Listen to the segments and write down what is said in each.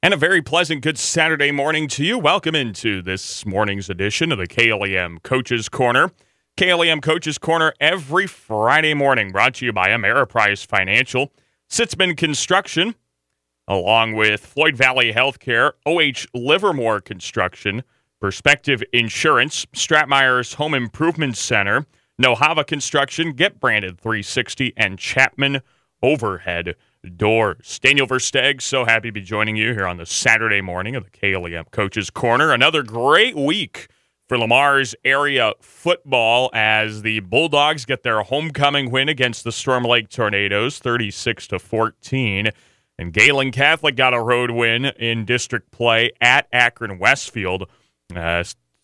And a very pleasant good Saturday morning to you. Welcome into this morning's edition of the KLEM Coaches Corner. KLEM Coaches Corner every Friday morning, brought to you by Ameriprise Financial, Sitzman Construction, along with Floyd Valley Healthcare, OH Livermore Construction, Perspective Insurance, Stratmeyer's Home Improvement Center, Nohava Construction, Get Branded 360, and Chapman Overhead Doors. Daniel Versteg, so happy to be joining you here on the Saturday morning of the KLEM Coaches Corner. Another great week for Lamar's area football as the Bulldogs get their homecoming win against the Storm Lake Tornadoes, 36-14. And Galen Catholic got a road win in district play at Akron Westfield. A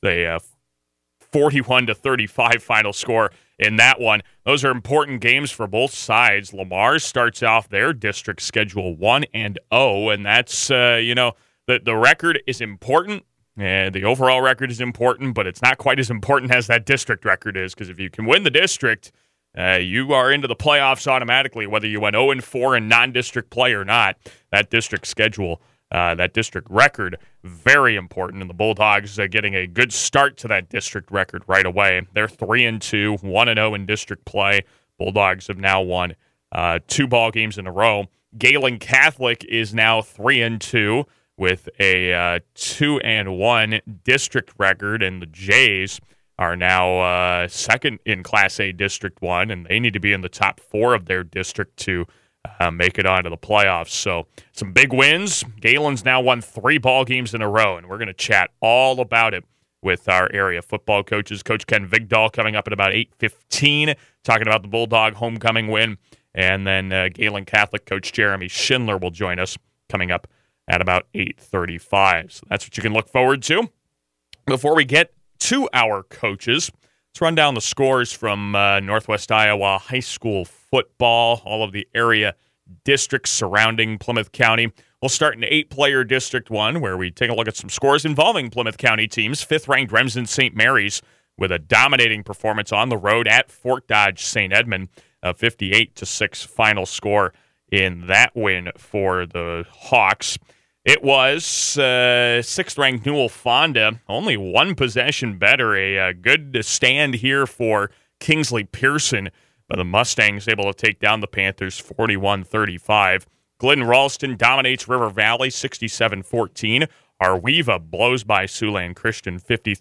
41-35 final score in that one. Those are important games for both sides. Lamar starts off their district schedule 1-0, and that's, the record is important. The overall record is important, but it's not quite as important as that district record is, because if you can win the district, you are into the playoffs automatically, whether you went 0-4 in non-district play or not. That district schedule, that district record, very important, and the Bulldogs getting a good start to that district record right away. They're 3-2, 1-0 in district play. Bulldogs have now won 2 ball games in a row. Galen Catholic is now 3-2 with a 2-1 district record, and the Jays are now second in Class A District 1, and they need to be in the top 4 of their district to make it onto the playoffs. So some big wins. Galen's now won 3 ball games in a row, and we're going to chat all about it with our area football coaches. Coach Ken Vigdahl coming up at about 8:15, talking about the Bulldog homecoming win, and then Galen Catholic coach Jeremy Schindler will join us coming up at about 8:35. So that's what you can look forward to. Before we get to our coaches, let's run down the scores from Northwest Iowa High School football, all of the area districts surrounding Plymouth County. We'll start in 8-player District 1, where we take a look at some scores involving Plymouth County teams. 5th-ranked Remsen St. Mary's with a dominating performance on the road at Fort Dodge St. Edmund, a 58-6 final score in that win for the Hawks. It was 6th-ranked Newell Fonda, only 1 possession better. A good stand here for Kingsley Pearson, but the Mustangs able to take down the Panthers 41-35. Glidden Ralston dominates River Valley 67-14. Arweva blows by Siouxland Christian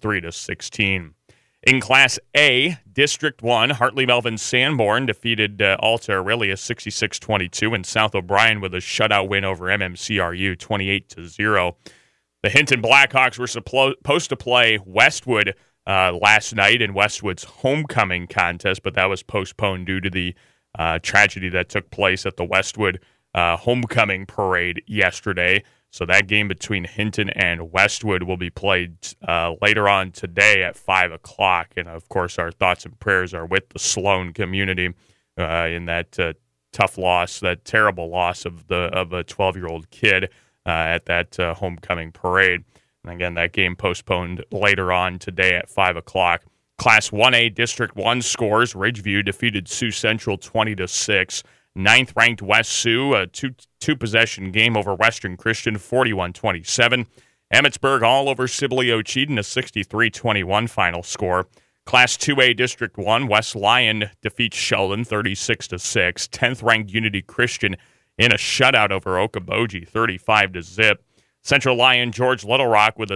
53-16. In Class A, District 1, Hartley Melvin Sanborn defeated Alta Aurelia 66-22, and South O'Brien with a shutout win over MMCRU 28-0. The Hinton Blackhawks were supposed to play Westwood last night in Westwood's homecoming contest, but that was postponed due to the tragedy that took place at the Westwood homecoming parade yesterday. So that game between Hinton and Westwood will be played later on today at 5 o'clock. And, of course, our thoughts and prayers are with the Sloan community in that tough loss, that terrible loss of a 12-year-old kid at that homecoming parade. And, again, that game postponed later on today at 5 o'clock. Class 1A District 1 scores. Ridgeview defeated Sioux Central 20-6. 9th-ranked West Sioux, a two-possession game over Western Christian, 41-27. Emmetsburg all over Sibley Ocheyedan, a 63-21 final score. Class 2A District 1, West Lyon defeats Sheldon, 36-6. 10th-ranked Unity Christian in a shutout over Okoboji, 35-0. Central Lyon George Little Rock with a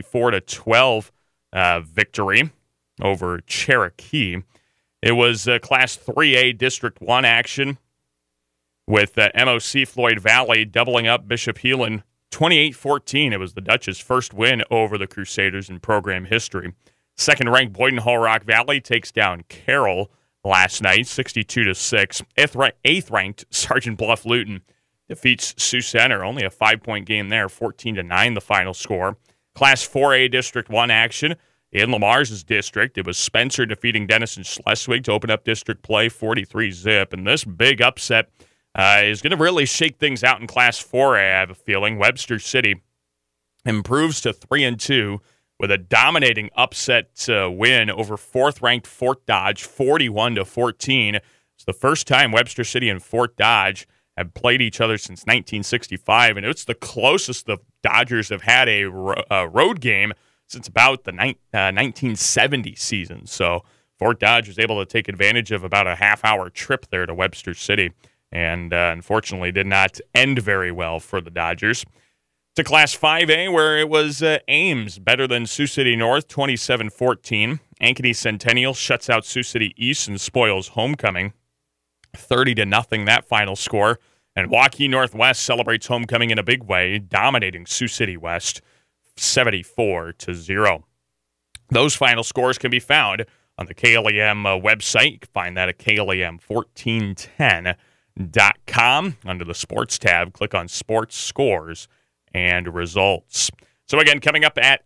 64-12 victory over Cherokee. It was Class 3A District 1 action, with MOC Floyd Valley doubling up Bishop Heelan 28-14. It was the Dutch's first win over the Crusaders in program history. 2nd-ranked Boyden Hull Rock Valley takes down Carroll last night, 62-6. 8th-ranked Sergeant Bluff Luton defeats Sioux Center, only a 5-point game there, 14-9 the final score. Class 4A District 1 action in Lamar's district. It was Spencer defeating Denison Schleswig to open up district play 43-0. And this big upset is going to really shake things out in Class 4A, I have a feeling. Webster City improves to 3-2 with a dominating upset win over 4th-ranked Fort Dodge, 41-14. It's the first time Webster City and Fort Dodge have played each other since 1965, and it's the closest the Dodgers have had a road game since about the 1970 season. So Fort Dodge was able to take advantage of about a half-hour trip there to Webster City, and unfortunately did not end very well for the Dodgers. To Class 5A, where it was Ames better than Sioux City North, 27-14. Ankeny Centennial shuts out Sioux City East and spoils homecoming, 30-0 that final score. And Waukee Northwest celebrates homecoming in a big way, dominating Sioux City West, 74-0. Those final scores can be found on the KLEM website. You can find that at KLEM1410.com. Under the Sports tab, click on Sports Scores and Results. So again, coming up at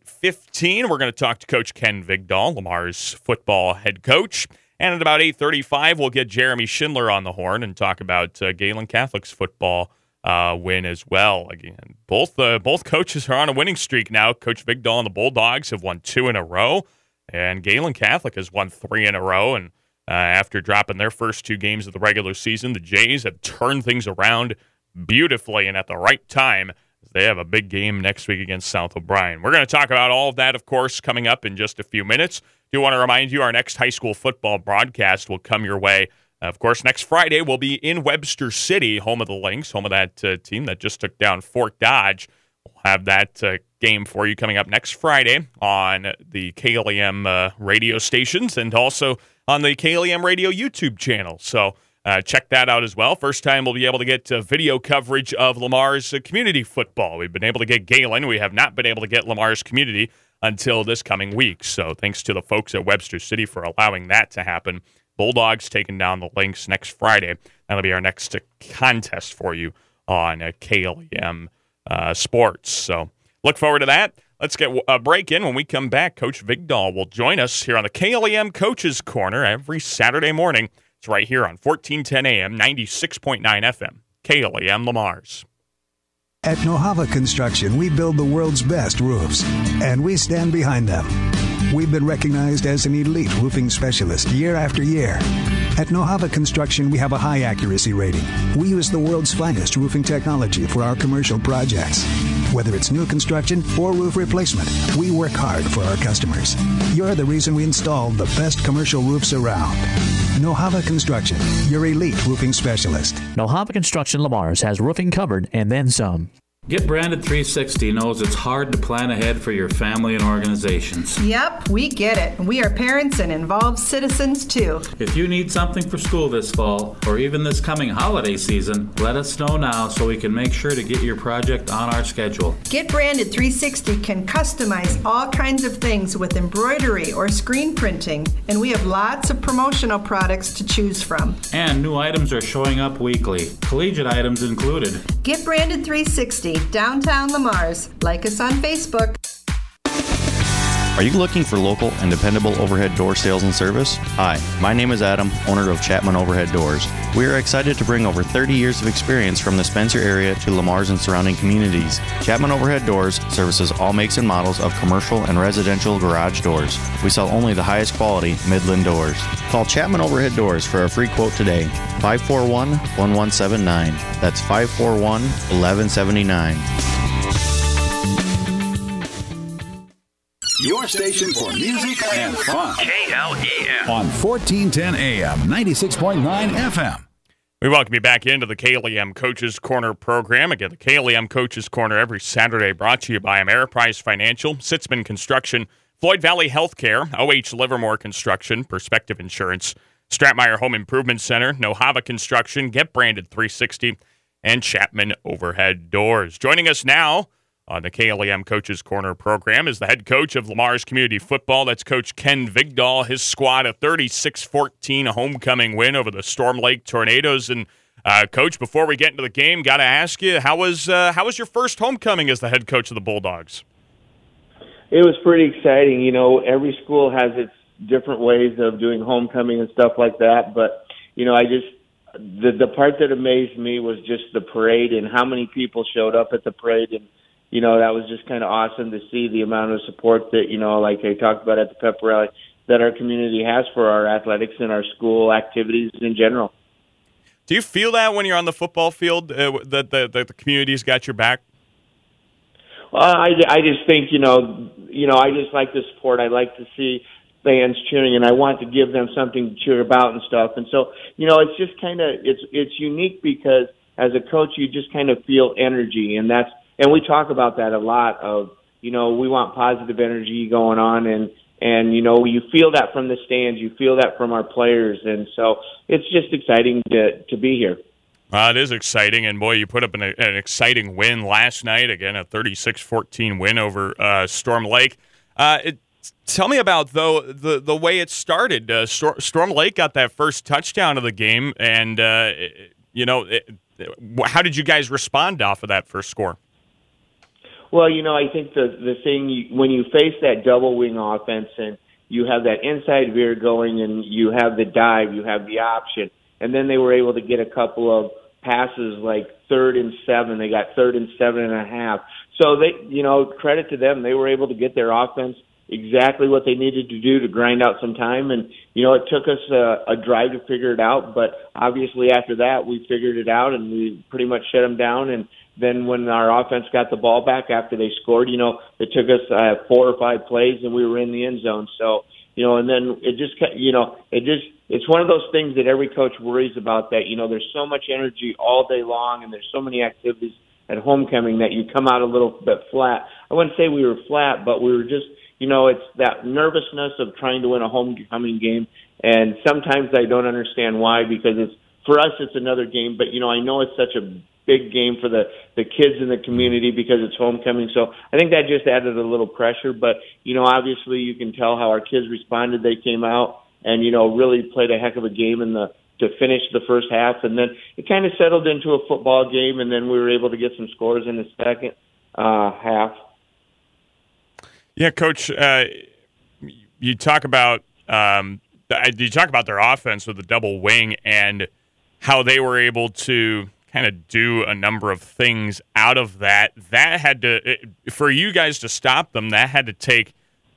8:15, we're going to talk to Coach Ken Vigdahl, Lamar's football head coach. And at about 8:35, we'll get Jeremy Schindler on the horn and talk about Galen Catholic's football win as well. Again, both coaches are on a winning streak now. Coach Vigdahl and the Bulldogs have won 2 in a row, and Galen Catholic has won 3 in a row. And after dropping their first 2 games of the regular season, the Jays have turned things around beautifully and at the right time. They have a big game next week against South O'Brien. We're going to talk about all of that, of course, coming up in just a few minutes. Do want to remind you our next high school football broadcast will come your way. Of course, next Friday we'll be in Webster City, home of the Lynx, home of that team that just took down Fort Dodge. We'll have that game for you coming up next Friday on the KLEM radio stations and also on the KLEM radio YouTube channel. So check that out as well. First time we'll be able to get video coverage of Lamar's community football. We've been able to get Galen. We have not been able to get Lamar's community until this coming week. So thanks to the folks at Webster City for allowing that to happen. Bulldogs taking down the Lynx next Friday. That'll be our next contest for you on KLEM Sports. So look forward to that. Let's get a break in. When we come back, Coach Vigdahl will join us here on the KLEM Coaches Corner every Saturday morning. It's right here on 1410 AM, 96.9 FM, KLEM Lamar's. At Nohava Construction, we build the world's best roofs, and we stand behind them. We've been recognized as an elite roofing specialist year after year. At Nohava Construction, we have a high accuracy rating. We use the world's finest roofing technology for our commercial projects. Whether it's new construction or roof replacement, we work hard for our customers. You're the reason we installed the best commercial roofs around. Nohava Construction, your elite roofing specialist. Nohava Construction Lamar's has roofing covered and then some. Get Branded 360 knows it's hard to plan ahead for your family and organizations. Yep, we get it. We are parents and involved citizens too. If you need something for school this fall or even this coming holiday season, let us know now so we can make sure to get your project on our schedule. Get Branded 360 can customize all kinds of things with embroidery or screen printing, and we have lots of promotional products to choose from. And new items are showing up weekly, collegiate items included. Get Branded 360, downtown Lamar's. Like us on Facebook. Are you looking for local and dependable overhead door sales and service? Hi, my name is Adam, owner of Chapman Overhead Doors. We are excited to bring over 30 years of experience from the Spencer area to Lamar's and surrounding communities. Chapman Overhead Doors services all makes and models of commercial and residential garage doors. We sell only the highest quality Midland doors. Call Chapman Overhead Doors for a free quote today. 541-1179. That's 541-1179. Your station for music and fun. KLEM. On 1410 AM, 96.9 FM. We welcome you back into the KLEM Coaches Corner program. Again, the KLEM Coaches Corner every Saturday brought to you by Ameriprise Financial, Sitzman Construction, Floyd Valley Healthcare, OH Livermore Construction, Perspective Insurance, Stratmeyer Home Improvement Center, Nohava Construction, Get Branded 360, and Chapman Overhead Doors. Joining us now on the KLEM Coaches Corner program is the head coach of Lamar's Community Football. That's Coach Ken Vigdahl. His squad a 36-14 homecoming win over the Storm Lake Tornadoes. And Coach, before we get into the game, got to ask you, how was your first homecoming as the head coach of the Bulldogs? It was pretty exciting. You know, every school has its different ways of doing homecoming and stuff like that. But you know, the part that amazed me was just the parade and how many people showed up at the parade. And you know, that was just kind of awesome to see the amount of support that, you know, like I talked about at the pep rally, that our community has for our athletics and our school activities in general. Do you feel that when you're on the football field, that the community's got your back? Well, I just think, I just like the sport. I like to see fans cheering, and I want to give them something to cheer about and stuff. And so, it's just kind of, it's unique because as a coach, you just kind of feel energy, and we talk about that a lot of, we want positive energy going on, and you feel that from the stands, you feel that from our players, and so it's just exciting to be here. It is exciting, and boy, you put up an exciting win last night, again, a 36-14 win over Storm Lake. Tell me about, though, the way it started. Storm Lake got that first touchdown of the game, and, how did you guys respond off of that first score? Well, I think the thing, when you face that double wing offense and you have that inside veer going and you have the dive, you have the option, and then they were able to get a couple of passes like 3rd and 7. They got 3rd and 7.5. So they, credit to them. They were able to get their offense exactly what they needed to do to grind out some time. And, it took us a drive to figure it out. But obviously after that, we figured it out and we pretty much shut them down. And then when our offense got the ball back after they scored, it took us 4 or 5 plays and we were in the end zone. So, and then it's one of those things that every coach worries about, that, there's so much energy all day long and there's so many activities at homecoming that you come out a little bit flat. I wouldn't say we were flat, but we were just, it's that nervousness of trying to win a homecoming game. And sometimes I don't understand why, because for us, it's another game, but, I know it's such a big game for the kids in the community because it's homecoming. So I think that just added a little pressure. But, obviously you can tell how our kids responded. They came out and, really played a heck of a game to finish the first half. And then it kind of settled into a football game, and then we were able to get some scores in the second half. Yeah, Coach, you talk about their offense with the double wing and how they were able to kind of do a number of things out of that. That had to, for you guys to stop them, that had to take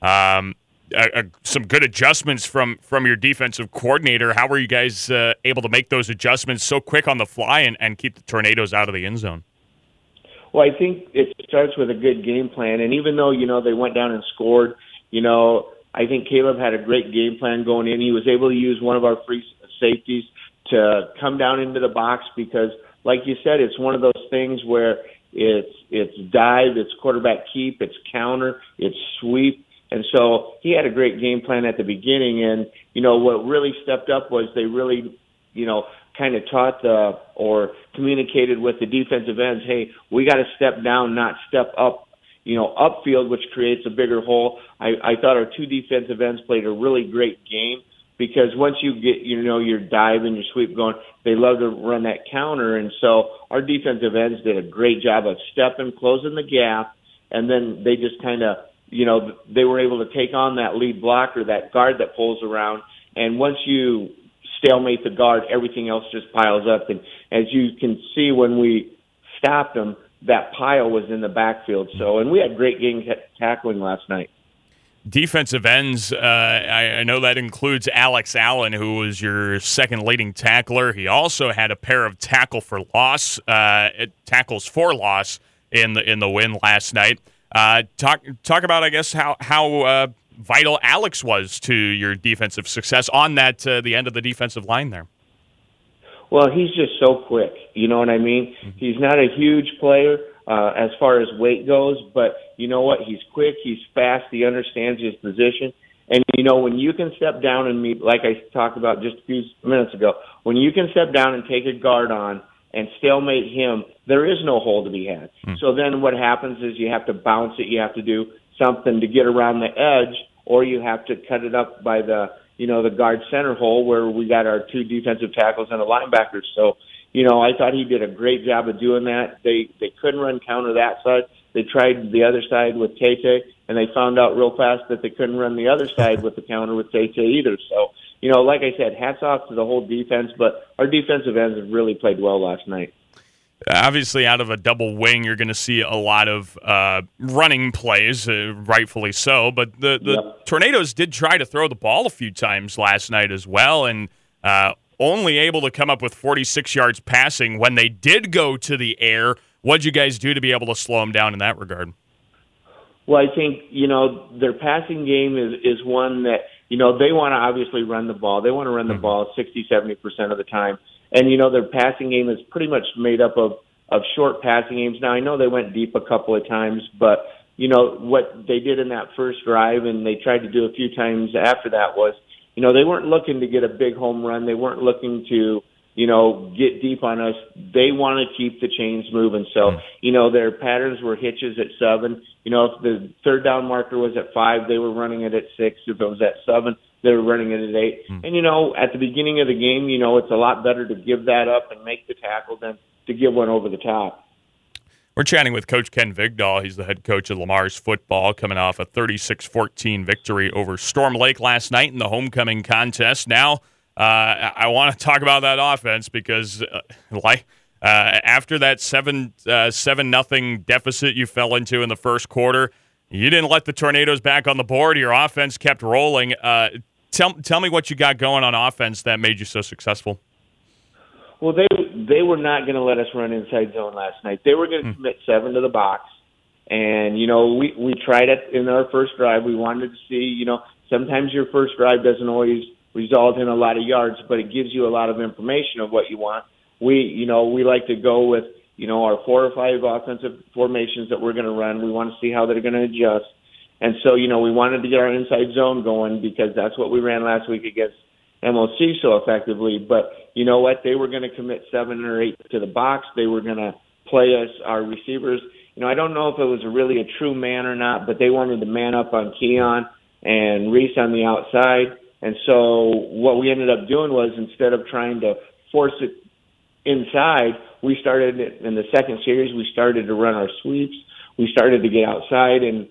some good adjustments from your defensive coordinator. How were you guys able to make those adjustments so quick on the fly and keep the Tornadoes out of the end zone? Well, I think it starts with a good game plan. And even though, they went down and scored, I think Caleb had a great game plan going in. He was able to use one of our free safeties to come down into the box because, like you said, it's one of those things where it's dive, it's quarterback keep, it's counter, it's sweep. And so he had a great game plan at the beginning. And, what really stepped up was they really, kind of taught or communicated with the defensive ends, hey, we got to step down, not step up, upfield, which creates a bigger hole. I thought our 2 defensive ends played a really great game because once you get, your dive and your sweep going, they love to run that counter. And so our defensive ends did a great job of stepping, closing the gap, and then they just kind of, they were able to take on that lead blocker, that guard that pulls around. And once you stalemate the guard, everything else just piles up. And as you can see, when we stopped them, that pile was in the backfield. So, and we had great game tackling last night. Defensive ends, I know that includes Alex Allen, who was your second leading tackler. He also had a pair of tackles for loss in the win last night. Talk about, I guess, how vital Alex was to your defensive success on that the end of the defensive line there. Well, he's just so quick. You know what I mean? Mm-hmm. He's not a huge player as far as weight goes, but you know what? He's quick, he's fast, he understands his position. And, when you can step down and meet, like I talked about just a few minutes ago, when you can step down and take a guard on and stalemate him, there is no hole to be had. Mm. So then what happens is you have to bounce it, you have to do something to get around the edge, or you have to cut it up by the guard center hole where we got our 2 defensive tackles and a linebacker. So, I thought he did a great job of doing that. They couldn't run counter that side. They tried the other side with Tay-Tay, and they found out real fast that they couldn't run the other side with the counter with Tay-Tay either. So, like I said, hats off to the whole defense, but our defensive ends have really played well last night. Obviously, out of a double wing, you're going to see a lot of running plays, rightfully so. But the Tornadoes did try to throw the ball a few times last night as well, and only able to come up with 46 yards passing. When they did go to the air, what'd you guys do to be able to slow them down in that regard? Well, I think, their passing game is one that, they want to obviously run the ball. They want to run the ball 60, 70% of the time. And, their passing game is pretty much made up of short passing games. Now, I know they went deep a couple of times, but, what they did in that first drive, and they tried to do a few times after that, was, they weren't looking to get a big home run. They weren't looking to, get deep on us. They want to keep the chains moving. So, their patterns were hitches at 7. If the third down marker was at 5, they were running it at 6. If it was at 7, they were running it at 8. And, at the beginning of the game, it's a lot better to give that up and make the tackle than to give one over the top. We're chatting with Coach Ken Vigdahl. He's the head coach of Lamar's football, coming off a 36-14 victory over Storm Lake last night in the homecoming contest. Now, I want to talk about that offense because, after that 7-0 deficit you fell into in the first quarter, you didn't let the Tornadoes back on the board. Your offense kept rolling. Tell me what you got going on offense that made you so successful. Well, they were not going to let us run inside zone last night. They were going to commit 7 to the box. And, we tried it in our first drive. We wanted to see, sometimes your first drive doesn't always result in a lot of yards, but it gives you a lot of information of what you want. We like to go with, our 4 or 5 offensive formations that we're going to run. We want to see how they're going to adjust. And so, we wanted to get our inside zone going because that's what we ran last week against MOC so effectively. But you know what? They were going to commit 7 or 8 to the box. They were going to play us, our receivers. I don't know if it was really a true man or not, but they wanted to man up on Keon and Reese on the outside. And so what we ended up doing was, instead of trying to force it inside, we started in the second series, we started to run our sweeps. We started to get outside and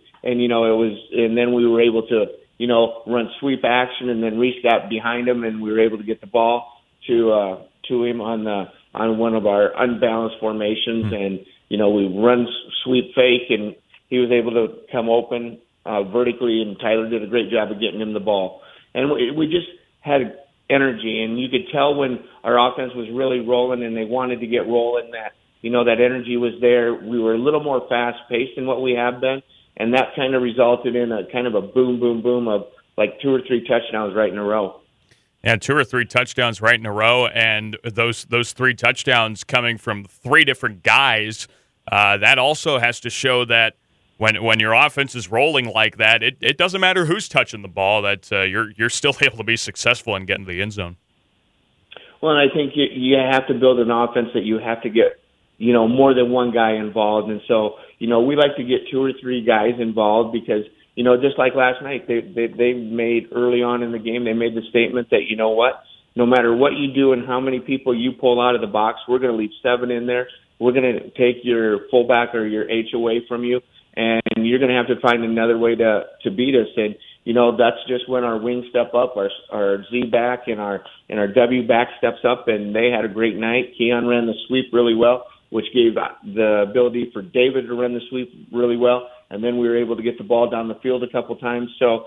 then we were able to, run sweep action, and then Reese got behind him and we were able to get the ball to him on one of our unbalanced formations. And, we run sweep fake and he was able to come open vertically, and Tyler did a great job of getting him the ball. And we just had energy, and you could tell when our offense was really rolling and they wanted to get rolling that, that energy was there. We were a little more fast-paced than what we have been, and that kind of resulted in a kind of a boom, boom, boom of like 2 or 3 touchdowns right in a row. Yeah, 2 or 3 touchdowns right in a row, and those 3 touchdowns coming from 3 different guys, that also has to show that when your offense is rolling like that, it doesn't matter who's touching the ball, that you're still able to be successful in getting to the end zone. Well, and I think you have to build an offense that you have to get, more than one guy involved. And so, we like to get 2 or 3 guys involved because, just like last night, they made early on in the game, they made the statement that, no matter what you do and how many people you pull out of the box, we're going to leave 7 in there. We're going to take your fullback or your H away from you, and you're going to have to find another way to beat us. And, that's just when our wings step up, our Z back and our W back steps up, and they had a great night. Keon ran the sweep really well, which gave the ability for David to run the sweep really well. And then we were able to get the ball down the field a couple times. So,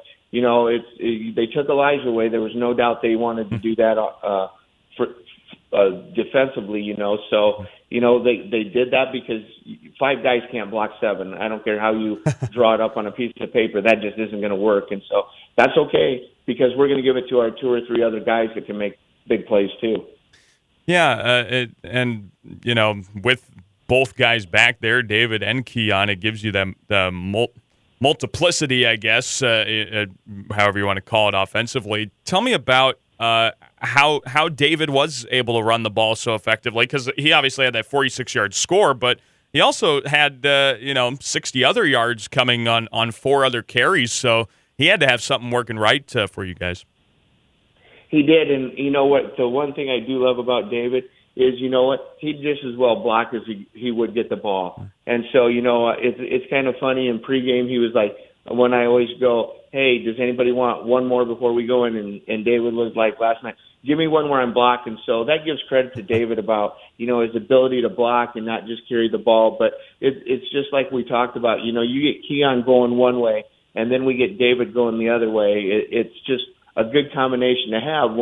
they took Elijah away. There was no doubt they wanted to do that defensively, So, they did that because 5 guys can't block 7. I don't care how you draw it up on a piece of paper. That just isn't going to work. And so that's okay because we're going to give it to our 2 or 3 other guys that can make big plays too. Yeah, with both guys back there, David and Keon, it gives you the multiplicity, I guess, however you want to call it offensively. Tell me about how David was able to run the ball so effectively, because he obviously had that 46-yard score, but he also had 60 other yards coming on 4 other carries, so he had to have something working right for you guys. He did, and you know what? The one thing I do love about David is, he'd just as well block as he would get the ball. And so, it's kind of funny in pregame, he was like, when I always go, hey, does anybody want one more before we go in? And David was like last night, give me one where I'm blocking. So that gives credit to David about, his ability to block and not just carry the ball. But it's just like we talked about, you get Keon going one way and then we get David going the other way. It's just a good combination to have when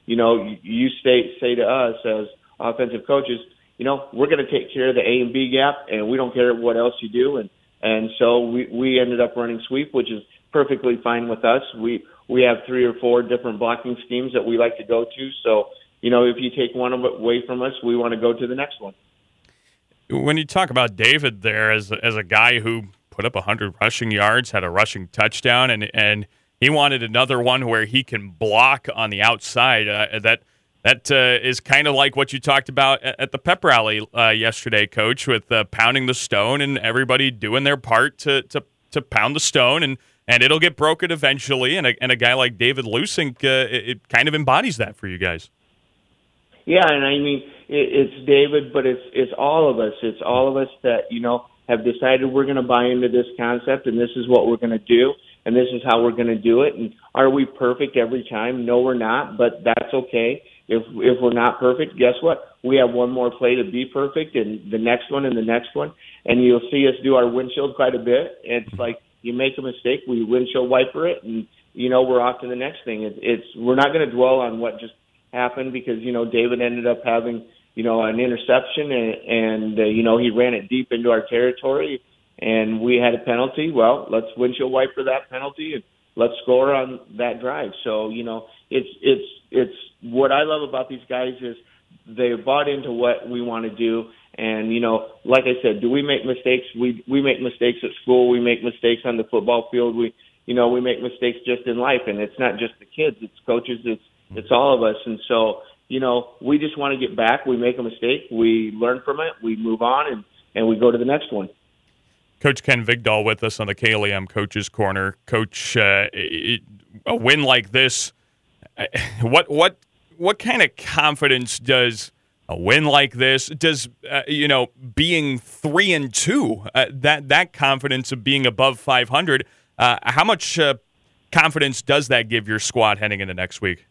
you say to us as offensive coaches, we're going to take care of the A and B gap, and we don't care what else you do. And so we ended up running sweep, which is perfectly fine with us. We have 3 or 4 different blocking schemes that we like to go to. So, if you take one away from us, we want to go to the next one. When you talk about David there as a guy who put up 100 rushing yards, had a rushing touchdown, and he wanted another one where he can block on the outside, that is kind of like what you talked about at the pep rally yesterday, Coach, with pounding the stone and everybody doing their part to pound the stone, and it'll get broken eventually. And a guy like David Lusink, it kind of embodies that for you guys. Yeah, and I mean, it's David, but it's all of us. It's all of us that, have decided we're going to buy into this concept, and this is what we're going to do, and this is how we're going to do it. And are we perfect every time? No, we're not, but that's okay. If we're not perfect, guess what? We have one more play to be perfect, and the next one, and the next one, and you'll see us do our windshield quite a bit. It's like you make a mistake, we windshield wiper it, and, we're off to the next thing. We're not going to dwell on what just happened because, David ended up having, an interception and he ran it deep into our territory and we had a penalty. Well, let's windshield wiper that penalty and let's score on that drive. So, it's what I love about these guys is they bought into what we want to do. And, like I said, do we make mistakes? We make mistakes at school. We make mistakes on the football field. We make mistakes just in life. And it's not just the kids, it's coaches, it's all of us. And so, we just want to get back. We make a mistake. We learn from it. We move on, and we go to the next one. Coach Ken Vigdahl with us on the KLEM Coaches Corner. Coach, a win like this, what kind of confidence does a win like this, does being 3-2, that confidence of being above 500, how much confidence does that give your squad heading into next week?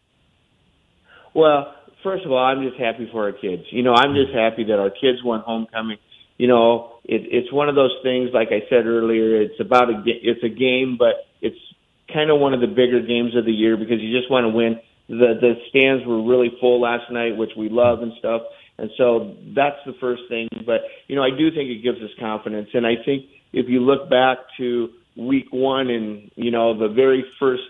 Well, first of all, I'm just happy for our kids. I'm just happy that our kids won homecoming. It's one of those things, like I said earlier, it's a game, but it's kind of one of the bigger games of the year because you just want to win. The stands were really full last night, which we love and stuff. And so that's the first thing. But, I do think it gives us confidence. And I think if you look back to week 1 and, the very first,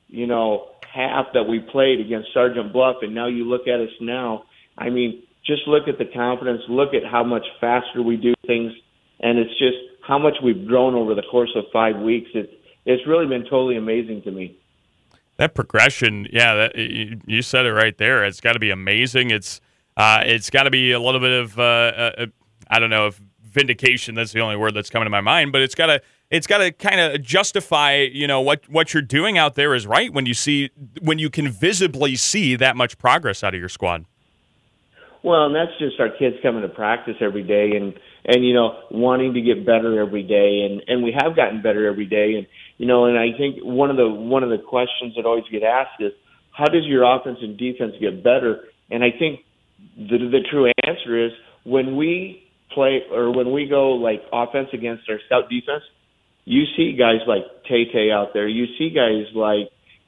half that we played against Sergeant Bluff, and now you look at us now, I mean, just look at the confidence, look at how much faster we do things, and it's just how much we've grown over the course of 5 weeks. It's really been totally amazing to me. That progression, you said it right there. It's got to be amazing. It's got to be a little bit of I don't know if vindication. That's the only word that's coming to my mind, but it's got to kind of justify what you're doing out there is right when you can visibly see that much progress out of your squad. Well, and that's just our kids coming to practice every day and wanting to get better every day, and we have gotten better every day, and I think one of the questions that always get asked is how does your offense and defense get better? And I think the true answer is when we play or when we go like offense against our stout defense, you see guys like Tay out there, you see guys like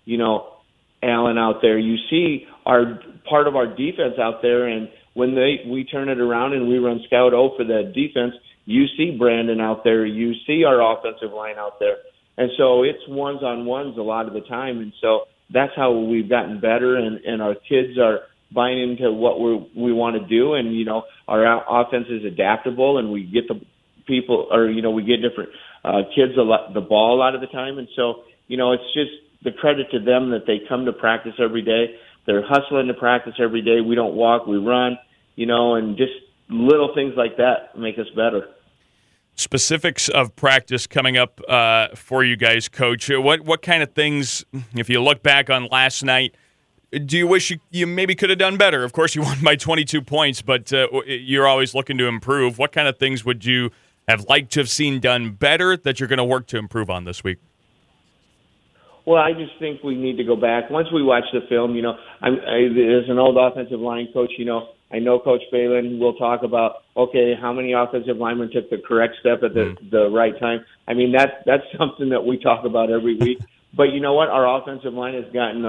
Allen out there, you see our part of our defense out there, and when we turn it around and we run scout O for the defense, you see Brandon out there, you see our offensive line out there. And so it's ones-on-ones a lot of the time. And so that's how we've gotten better, and our kids are buying into what we want to do. And, our offense is adaptable, and we get the people, or, we get different kids the ball a lot of the time. And so, it's just the credit to them that they come to practice every day. They're hustling to practice every day. We don't walk, we run, and just little things like that make us better. Specifics of practice coming up for you guys, Coach. What kind of things, if you look back on last night, do you wish you maybe could have done better? Of course, you won by 22 points, but you're always looking to improve. What kind of things would you have liked to have seen done better that you're going to work to improve on this week? Well, I just think we need to go back. Once we watch the film, as an old offensive line coach, I know Coach Phelan will talk about, okay, how many offensive linemen took the correct step at the right time. I mean, that's something that we talk about every week. But you know what? Our offensive line has gotten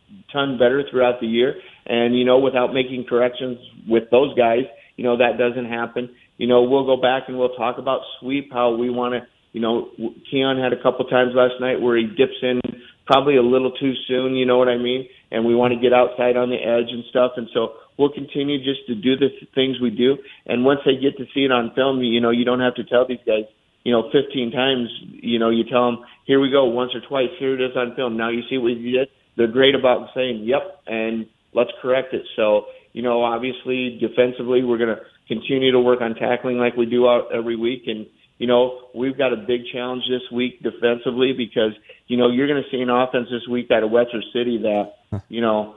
ton better throughout the year. And, you know, without making corrections with those guys, you know, that doesn't happen. You know, we'll go back and we'll talk about sweep, how we want to, you know, Keon had a couple times last night where he dips in probably a little too soon, you know what I mean? And we want to get outside on the edge and stuff. And so we'll continue just to do the things we do. And once they get to see it on film, you know, you don't have to tell these guys, you know, 15 times, you know, you tell them, here we go, once or twice, here it is on film. Now you see what you did. They're great about saying, yep, and let's correct it. So, you know, obviously defensively, we're going to continue to work on tackling like we do out every week. And, you know, we've got a big challenge this week defensively because, you know, you're going to see an offense this week out of Webster City that, you know,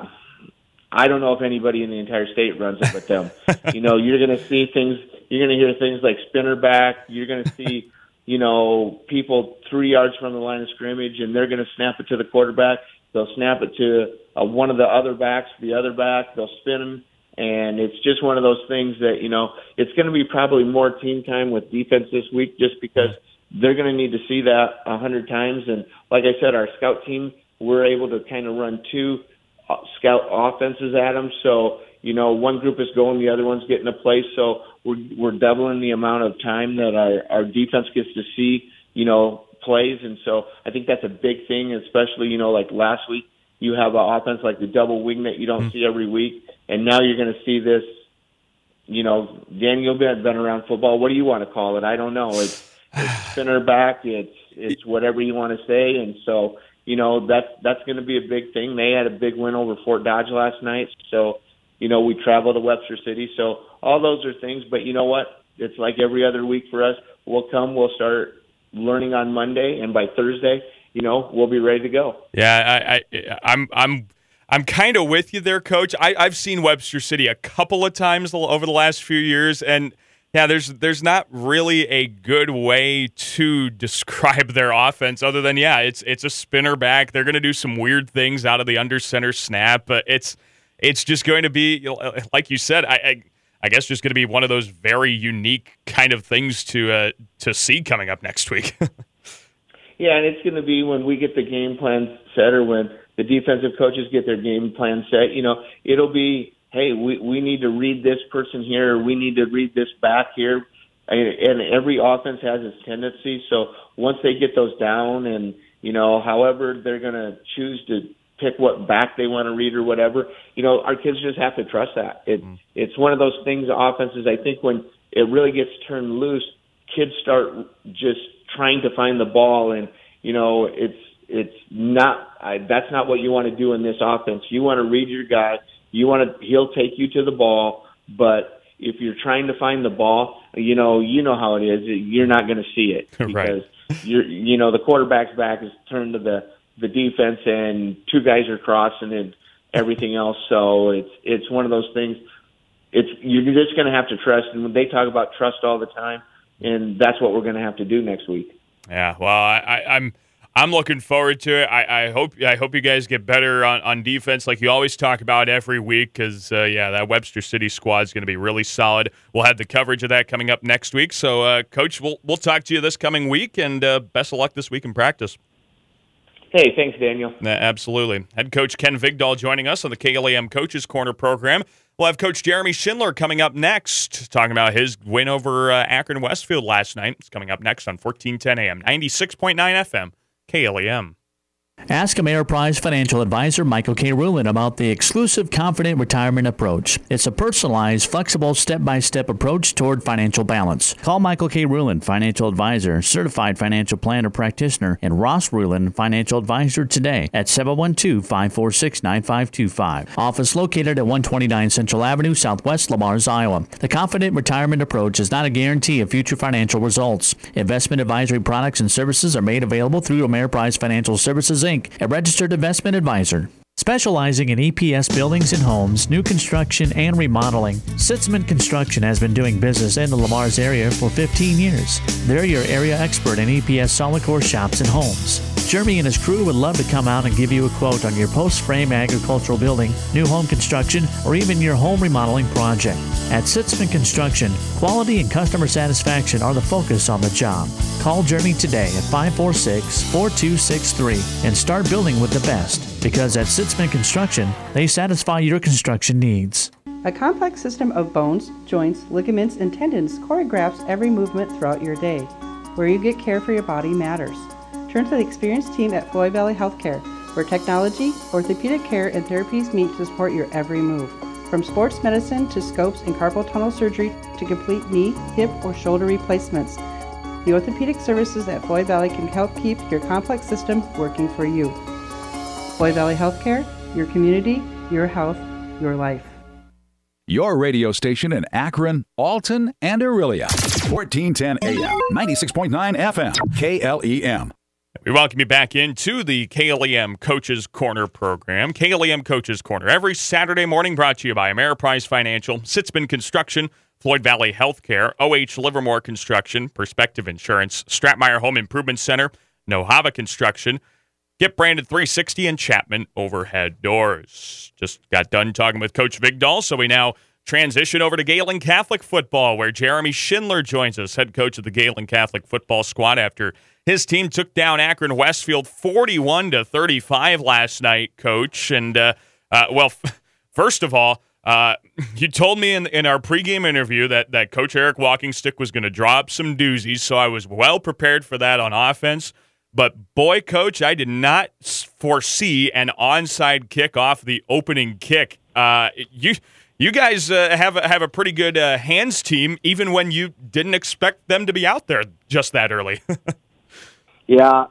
I don't know if anybody in the entire state runs it but them. You know, you're going to see things, you're going to hear things like spinner back. You're going to see, you know, people 3 yards from the line of scrimmage, and they're going to snap it to the quarterback. They'll snap it to one of the other backs, the other back. They'll spin them. And it's just one of those things that, you know, it's going to be probably more team time with defense this week just because they're going to need to see that 100 times. And like I said, our scout team, we're able to kind of run 2 scout offenses at them. So, you know, one group is going, the other one's getting a play. So we're doubling the amount of time that our defense gets to see, you know, plays. And so I think that's a big thing, especially, you know, like last week, you have an offense like the double wing that you don't see every week. And now you're going to see this, you know, Daniel been around football. What do you want to call it? I don't know. It's spinner back. It's whatever you want to say. And so, you know, that's going to be a big thing. They had a big win over Fort Dodge last night. So, you know, we travel to Webster City. So all those are things. But you know what? It's like every other week for us. We'll start learning on Monday. And by Thursday, you know, we'll be ready to go. Yeah, I'm kind of with you there, Coach. I've seen Webster City a couple of times over the last few years, and yeah, there's not really a good way to describe their offense other than it's a spinner back. They're going to do some weird things out of the under center snap, but it's just going to be, like you said, I guess just going to be one of those very unique kind of things to see coming up next week. Yeah, and it's going to be when we get the game plan set or when the defensive coaches get their game plan set, you know, it'll be, hey, we need to read this person here, or we need to read this back here. And every offense has its tendency. So once they get those down and, you know, however they're going to choose to pick what back they want to read or whatever, you know, our kids just have to trust that. It's one of those things, offenses, I think when it really gets turned loose, kids start just trying to find the ball, and you know it's not that's not what you want to do in this offense. You want to read your guy. He'll take you to the ball, but if you're trying to find the ball, you know how it is. You're not going to see it because right. The quarterback's back is turned to the defense, and 2 guys are crossing and everything else. So it's one of those things. You're just going to have to trust, and when they talk about trust all the time. And that's what we're going to have to do next week. Yeah, well, I'm looking forward to it. I hope you guys get better on defense, like you always talk about every week. Because that Webster City squad is going to be really solid. We'll have the coverage of that coming up next week. So, Coach, we'll talk to you this coming week, and best of luck this week in practice. Hey, thanks, Daniel. Absolutely. Head coach Ken Vigdahl joining us on the KLAM Coaches Corner program. We'll have Coach Jeremy Schindler coming up next, talking about his win over Akron Westfield last night. It's coming up next on 1410 AM, 96.9 FM, KLAM. Ask Ameriprise Financial Advisor Michael K. Rulin about the exclusive Confident Retirement Approach. It's a personalized, flexible, step-by-step approach toward financial balance. Call Michael K. Rulin, Financial Advisor, Certified Financial Planner Practitioner, and Ross Rulin, Financial Advisor today at 712-546-9525. Office located at 129 Central Avenue, Southwest Lamars, Iowa. The Confident Retirement Approach is not a guarantee of future financial results. Investment advisory products and services are made available through Ameriprise Financial Services, Inc., a registered investment advisor. Specializing in EPS buildings and homes, new construction, and remodeling, Sitzman Construction has been doing business in the Lamars area for 15 years. They're your area expert in EPS solid core shops and homes. Jeremy and his crew would love to come out and give you a quote on your post-frame agricultural building, new home construction, or even your home remodeling project. At Sitzman Construction, quality and customer satisfaction are the focus on the job. Call Jeremy today at 546-4263 and start building with the best, because at Sitzman Construction, they satisfy your construction needs. A complex system of bones, joints, ligaments, and tendons choreographs every movement throughout your day. Where you get care for your body matters. Turn to the experienced team at Floyd Valley Healthcare, where technology, orthopedic care, and therapies meet to support your every move. From sports medicine to scopes and carpal tunnel surgery to complete knee, hip, or shoulder replacements, the orthopedic services at Floyd Valley can help keep your complex system working for you. Floyd Valley Healthcare, your community, your health, your life. Your radio station in Akron, Alton, and Aurelia. 1410 AM, 96.9 FM, KLEM. We welcome you back into the KLEM Coaches Corner program. KLEM Coaches Corner, every Saturday morning, brought to you by Ameriprise Financial, Sitzman Construction, Floyd Valley Healthcare, OH Livermore Construction, Perspective Insurance, Stratmeyer Home Improvement Center, Nohava Construction, Get Branded 360, and Chapman Overhead Doors. Just got done talking with Coach Vigdahl, so we now transition over to Galen Catholic football, where Jeremy Schindler joins us, head coach of the Galen Catholic football squad, after his team took down Akron Westfield 41-35 last night, Coach. And, first of all, you told me in our pregame interview that Coach Eric Walkingstick was going to drop some doozies, so I was well prepared for that on offense. But, boy, Coach, I did not foresee an onside kick off the opening kick. You guys have a pretty good hands team, even when you didn't expect them to be out there just that early. Yeah,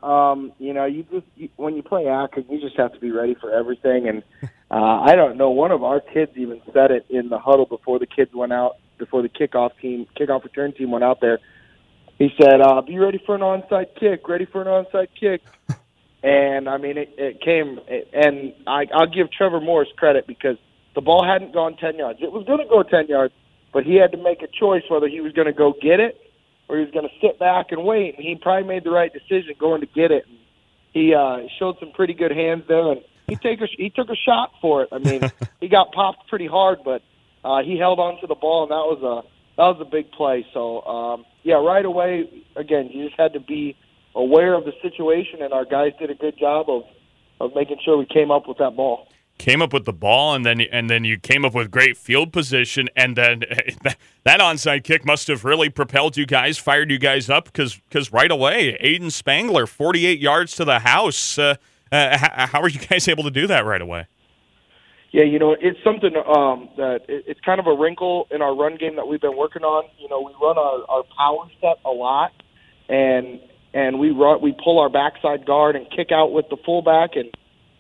when you play Akron, you just have to be ready for everything. And I don't know, one of our kids even said it in the huddle before the kids went out, before the kickoff return team went out there. He said, "Be ready for an onside kick. Ready for an onside kick." And I mean, it came. And I'll give Trevor Morris credit, because the ball hadn't gone 10 yards. It was going to go 10 yards, but he had to make a choice whether he was going to go get it or he was going to sit back and wait. And he probably made the right decision going to get it. And he showed some pretty good hands there, and he took a shot for it. I mean, he got popped pretty hard, but he held on to the ball, and that was a big play. So, right away, again, you just had to be aware of the situation, and our guys did a good job of making sure we came up with that ball. Came up with the ball, and then you came up with great field position, and then that onside kick must have really propelled you guys, fired you guys up, because right away, Aiden Spangler, 48 yards to the house. How are you guys able to do that right away? Yeah, it's something that it's kind of a wrinkle in our run game that we've been working on. We run our power set a lot, and we pull our backside guard and kick out with the fullback, and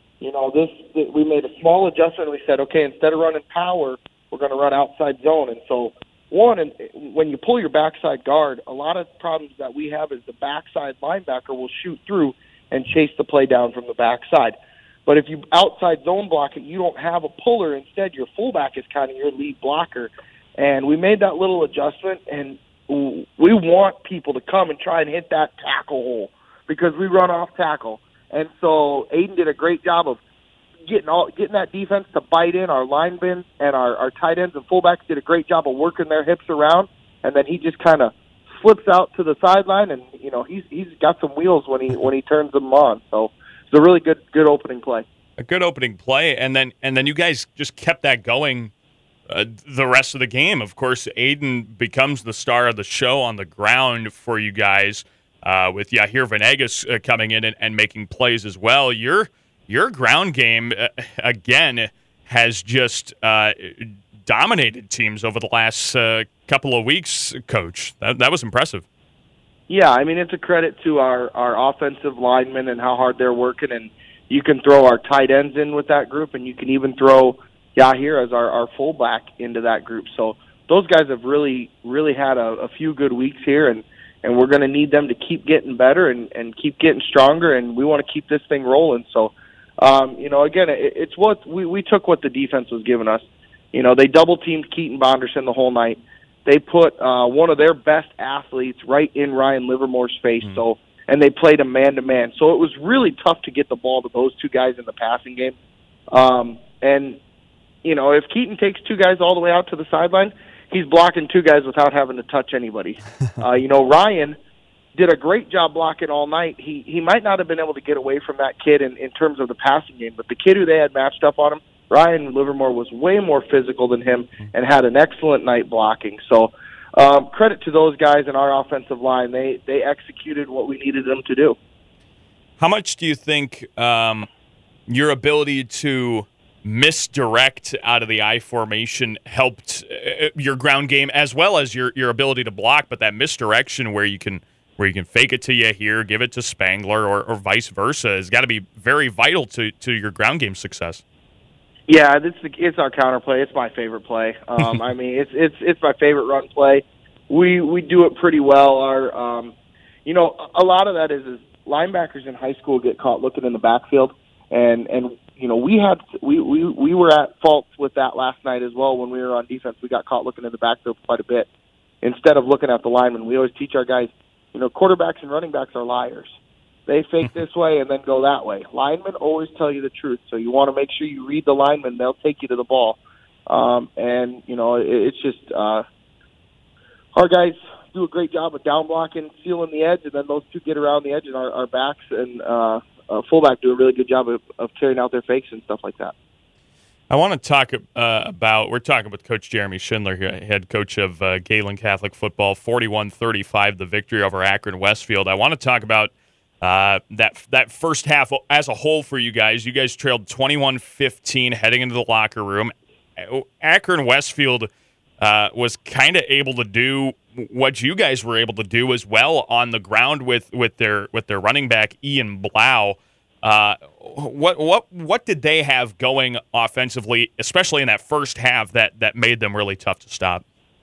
we made a small adjustment. We said, okay, instead of running power, we're going to run outside zone. And so, when you pull your backside guard, a lot of problems that we have is the backside linebacker will shoot through and chase the play down from the backside. But if you outside zone block it, you don't have a puller. Instead, your fullback is kind of your lead blocker. And we made that little adjustment, and we want people to come and try and hit that tackle hole, because we run off tackle. And so Aiden did a great job of getting that defense to bite in. Our linemen and our tight ends and fullbacks did a great job of working their hips around, and then he just kind of flips out to the sideline, and he's got some wheels when he turns them on. So it's a really good opening play. A good opening play, and then you guys just kept that going the rest of the game. Of course, Aiden becomes the star of the show on the ground for you guys. With Yahir Venegas coming in and making plays as well. Your ground game, again, has just dominated teams over the last couple of weeks, Coach. That was impressive. Yeah, I mean, it's a credit to our offensive linemen and how hard they're working, and you can throw our tight ends in with that group, and you can even throw Yahir as our fullback into that group. So those guys have really, really had a few good weeks here, and we're going to need them to keep getting better and keep getting stronger, and we want to keep this thing rolling. So, again, it's what we took what the defense was giving us. They double-teamed Keaton Bonderson the whole night. They put one of their best athletes right in Ryan Livermore's face. So and they played him man-to-man. So it was really tough to get the ball to those two guys in the passing game. And, you know, if Keaton takes two guys all the way out to the sideline, he's blocking two guys without having to touch anybody. You know, Ryan did a great job blocking all night. He might not have been able to get away from that kid in terms of the passing game, but the kid who they had matched up on him, Ryan Livermore, was way more physical than him and had an excellent night blocking. So credit to those guys in our offensive line. They executed what we needed them to do. How much do you think your ability to misdirect out of the I formation helped your ground game as well as your ability to block, but that misdirection where you can fake it to Yahir, give it to Spangler, or vice versa has got to be very vital to your ground game success. Yeah, it's our counterplay. It's my favorite play. I mean, it's my favorite run play. We do it pretty well. Our you know, a lot of that is linebackers in high school get caught looking in the backfield, and you know, we were at fault with that last night as well. When we were on defense, we got caught looking in the backfield quite a bit instead of looking at the lineman. We always teach our guys, you know, quarterbacks and running backs are liars. They fake this way and then go that way. Linemen always tell you the truth, so you want to make sure you read the lineman. They'll take you to the ball. And, you know, it's just our guys do a great job of down blocking, sealing the edge, and then those two get around the edge, and our backs and fullback do a really good job of carrying out their fakes and stuff like that. I want to talk we're talking with Coach Jeremy Schindler, head coach of Galen Catholic football, 41-35, the victory over Akron Westfield. I want to talk about that first half as a whole for you guys. You guys trailed 21-15 heading into the locker room. Akron Westfield was kind of able to do what you guys were able to do as well on the ground with their running back Ian Blau. What did they have going offensively, especially in that first half, that made them really tough to stop?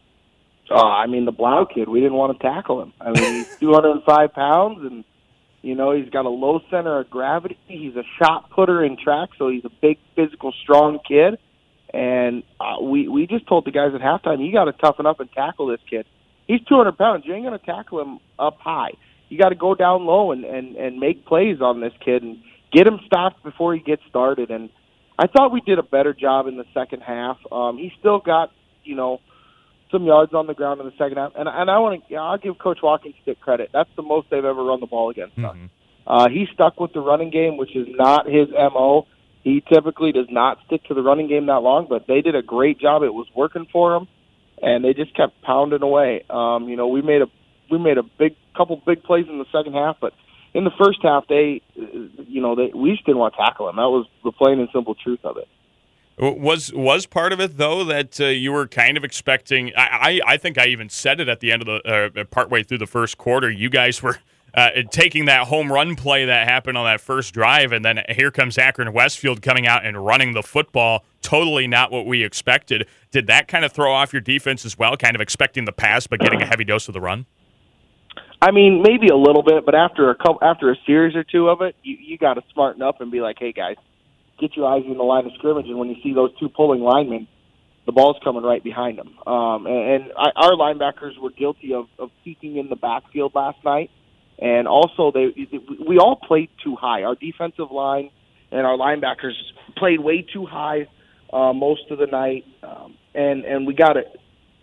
I mean, the Blau kid, we didn't want to tackle him. I mean, he's 205 pounds, and, you know, he's got a low center of gravity. He's a shot putter in track, so he's a big, physical, strong kid. And we just told the guys at halftime, you got to toughen up and tackle this kid. He's 200 pounds. You ain't going to tackle him up high. You got to go down low and make plays on this kid and get him stopped before he gets started. And I thought we did a better job in the second half. He still got, you know, some yards on the ground in the second half. And I'll give Coach Watkins credit. That's the most they've ever run the ball against us. He stuck with the running game, which is not his MO. He typically does not stick to the running game that long, but they did a great job. It was working for him, and they just kept pounding away. You know, we made a couple big plays in the second half, but in the first half, we just didn't want to tackle him. That was the plain and simple truth of it. Was part of it, though, that you were kind of expecting? I think I even said it at the end of the partway through the first quarter. You guys were taking that home run play that happened on that first drive, and then here comes Akron Westfield coming out and running the football. Totally not what we expected. Did that kind of throw off your defense as well, kind of expecting the pass but getting a heavy dose of the run? I mean, maybe a little bit, but after a series or two of it, you got to smarten up and be like, hey, guys, get your eyes in the line of scrimmage, and when you see those two pulling linemen, the ball's coming right behind them. Our linebackers were guilty of peeking in the backfield last night. And also, we all played too high. Our defensive line and our linebackers played way too high most of the night. And we got as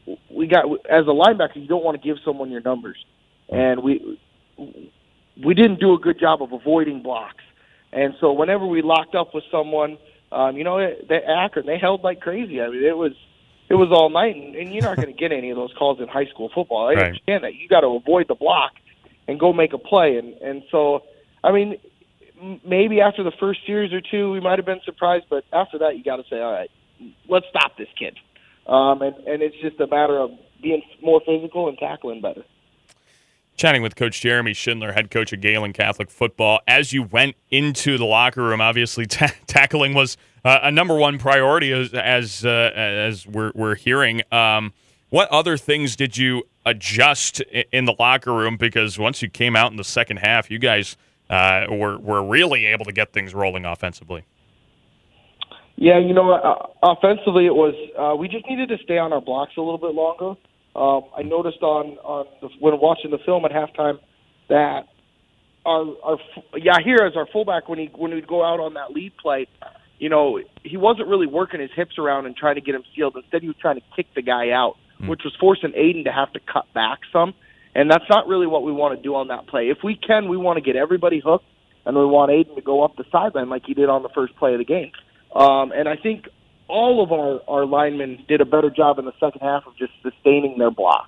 a linebacker, you don't want to give someone your numbers. And we didn't do a good job of avoiding blocks. And so whenever we locked up with someone, Akron, they held like crazy. I mean, it was all night, and you're not going to get any of those calls in high school football. I understand that. You got to avoid the block and go make a play. And so, I mean, maybe after the first series or two, we might have been surprised, but after that, you got to say, all right, let's stop this kid. And it's just a matter of being more physical and tackling better. Chatting with Coach Jeremy Schindler, head coach of Galen Catholic football. As you went into the locker room, obviously tackling was a number one priority, as we're hearing. What other things did you adjust in the locker room? Because once you came out in the second half, you guys were really able to get things rolling offensively. Yeah, offensively it was we just needed to stay on our blocks a little bit longer. I noticed when watching the film at halftime that Yahir as our fullback, when we'd go out on that lead play, you know, he wasn't really working his hips around and trying to get him sealed. Instead, he was trying to kick the guy out, which was forcing Aiden to have to cut back some. And that's not really what we want to do on that play. If we can, we want to get everybody hooked, and we want Aiden to go up the sideline like he did on the first play of the game. And I think all of our linemen did a better job in the second half of just sustaining their blocks.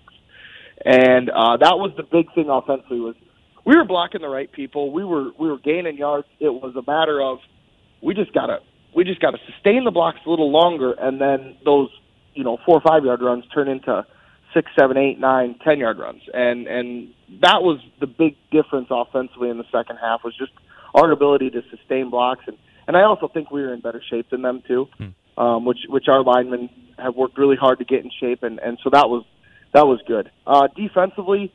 And that was the big thing offensively, was we were blocking the right people. We were gaining yards. It was a matter of we just gotta sustain the blocks a little longer, and then those 4 or 5 yard runs turn into 6, 7, 8, 9, 10 yard runs. And that was the big difference offensively in the second half, was just our ability to sustain blocks. And I also think we were in better shape than them too, which our linemen have worked really hard to get in shape, and so that was good. Defensively,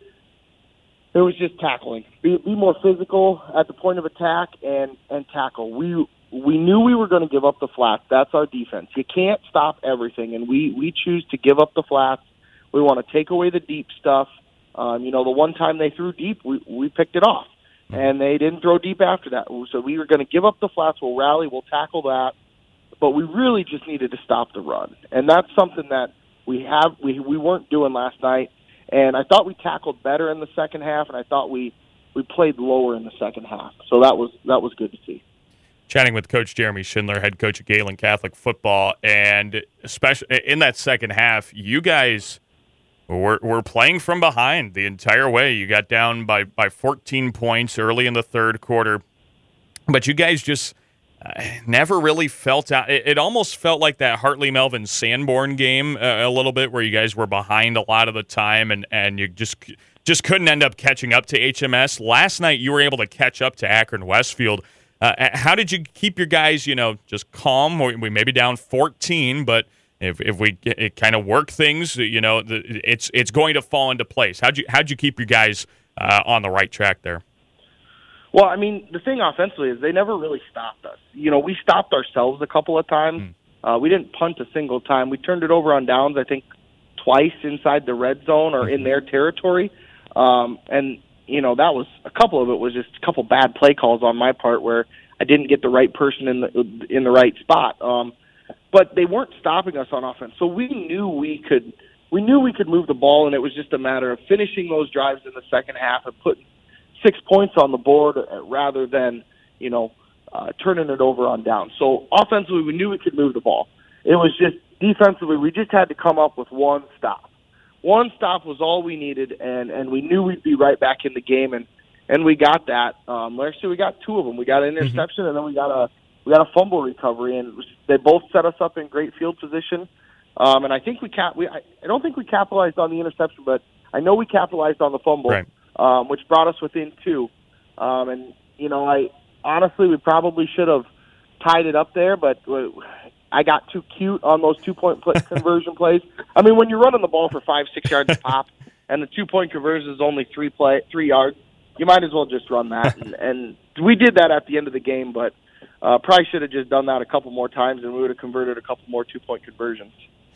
it was just tackling. Be more physical at the point of attack and tackle. We knew we were going to give up the flats. That's our defense. You can't stop everything, and we choose to give up the flats. We want to take away the deep stuff. The one time they threw deep, we picked it off, and they didn't throw deep after that. So we were going to give up the flats. We'll rally. We'll tackle that. But we really just needed to stop the run, and that's something that we weren't doing last night. And I thought we tackled better in the second half, and I thought we played lower in the second half. So that was good to see. Chatting with Coach Jeremy Schindler, head coach of Galen Catholic football, and especially in that second half, you guys were playing from behind the entire way. You got down by 14 points early in the third quarter, but you guys just never really felt out. It almost felt like that Hartley-Melvin Sanborn game a little bit, where you guys were behind a lot of the time, and you just couldn't end up catching up to HMS. Last night, you were able to catch up to Akron Westfield. How did you keep your guys, just calm? We may be down 14, but if we kind of work things, it's going to fall into place. How'd you keep your guys on the right track there? Well, I mean, the thing offensively is they never really stopped us. We stopped ourselves a couple of times. We didn't punt a single time. We turned it over on downs, I think, twice inside the red zone or in their territory. That was a couple of it was just a couple bad play calls on my part where I didn't get the right person in the right spot. But they weren't stopping us on offense, so we knew we could move the ball, and it was just a matter of finishing those drives in the second half and putting 6 points on the board rather than turning it over on down. So offensively, we knew we could move the ball. It was just defensively, we just had to come up with one stop. One stop was all we needed, and we knew we'd be right back in the game, and we got that. Last year we got two of them. We got an interception, and then we got a fumble recovery, and they both set us up in great field position. And I think I don't think we capitalized on the interception, but I know we capitalized on the fumble, right, which brought us within two. I honestly, we probably should have tied it up there, but I got too cute on those 2-point conversion plays. I mean, when you're running the ball for 5-6 yards a pop, and the 2-point conversion is only 3 yards, you might as well just run that. And we did that at the end of the game, but probably should have just done that a couple more times, and we would have converted a couple more 2-point conversions.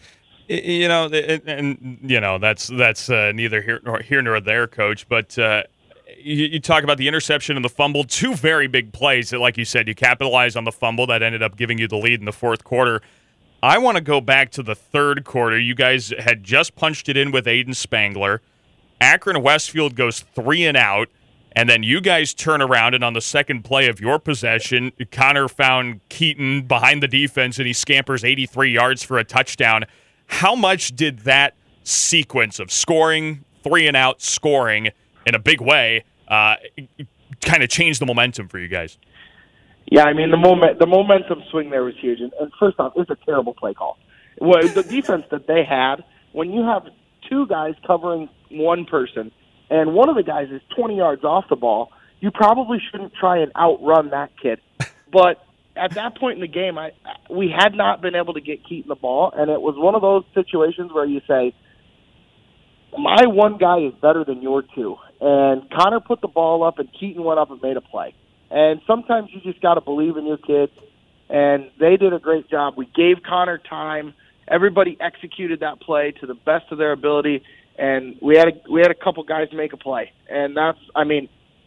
That's neither here nor there, Coach. But you talk about the interception and the fumble, two very big plays that, like you said, you capitalized on the fumble that ended up giving you the lead in the fourth quarter. I want to go back to the third quarter. You guys had just punched it in with Aiden Spangler. Akron Westfield goes 3 and out, and then you guys turn around, and on the second play of your possession, Connor found Keaton behind the defense, and he scampers 83 yards for a touchdown. How much did that sequence of scoring, 3 and out, scoring in a big way kind of change the momentum for you guys? Yeah, I mean, the momentum swing there was huge. And first off, it's a terrible play call. Well, the defense that they had, when you have two guys covering one person, and one of the guys is 20 yards off the ball, you probably shouldn't try and outrun that kid. But at that point in the game, we had not been able to get Keaton the ball, and it was one of those situations where you say, my one guy is better than your two. And Connor put the ball up, and Keaton went up and made a play. And sometimes you just got to believe in your kids, and they did a great job. We gave Connor time. Everybody executed that play to the best of their ability, and we had a couple guys make a play. And that's, I mean,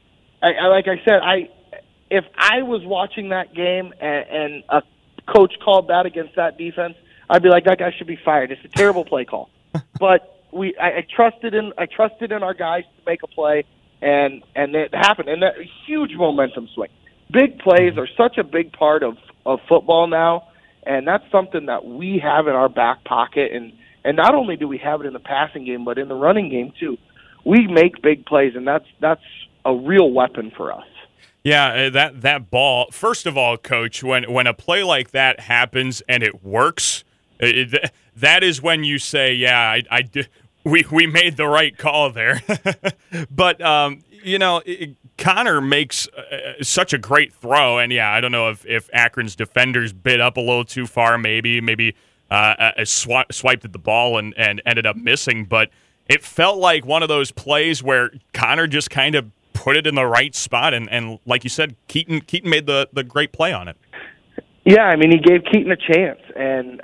like I said, if I was watching that game and a coach called that against that defense, I'd be like, that guy should be fired. It's a terrible play call. But I trusted in our guys to make a play, and it happened. And that huge momentum swing. Big plays are such a big part of football now, and that's something that we have in our back pocket. And not only do we have it in the passing game, but in the running game too. We make big plays, and that's a real weapon for us. Yeah, that ball. First of all, Coach, when a play like that happens and it works, that is when you say, "Yeah, we made the right call there." But Connor makes such a great throw, and yeah, I don't know if Akron's defenders bit up a little too far, maybe swiped at the ball and ended up missing, but it felt like one of those plays where Connor just kind of put it in the right spot, and like you said, Keaton made the great play on it. Yeah, I mean, he gave Keaton a chance, and